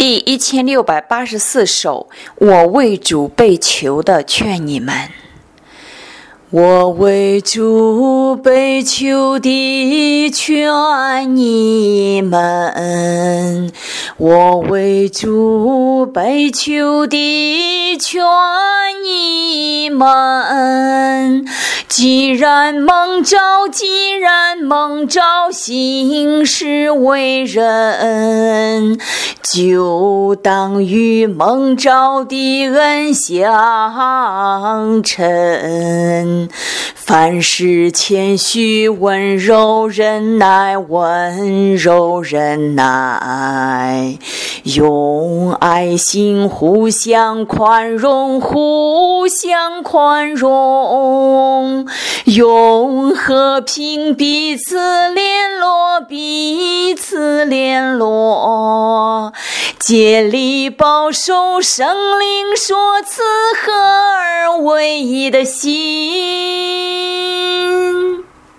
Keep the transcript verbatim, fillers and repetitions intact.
第一千六百八十四首，我为主被囚的劝你们。我为主被囚的劝你们，我为主被囚的劝你们。既然蒙召，既然蒙召行事为人，就当与蒙召的恩相称。凡事谦虚，温柔忍耐，温柔忍耐，用爱心互相宽容，互相宽容，用和平彼此联络，彼此联络，竭力保守圣灵所赐合而为一的心。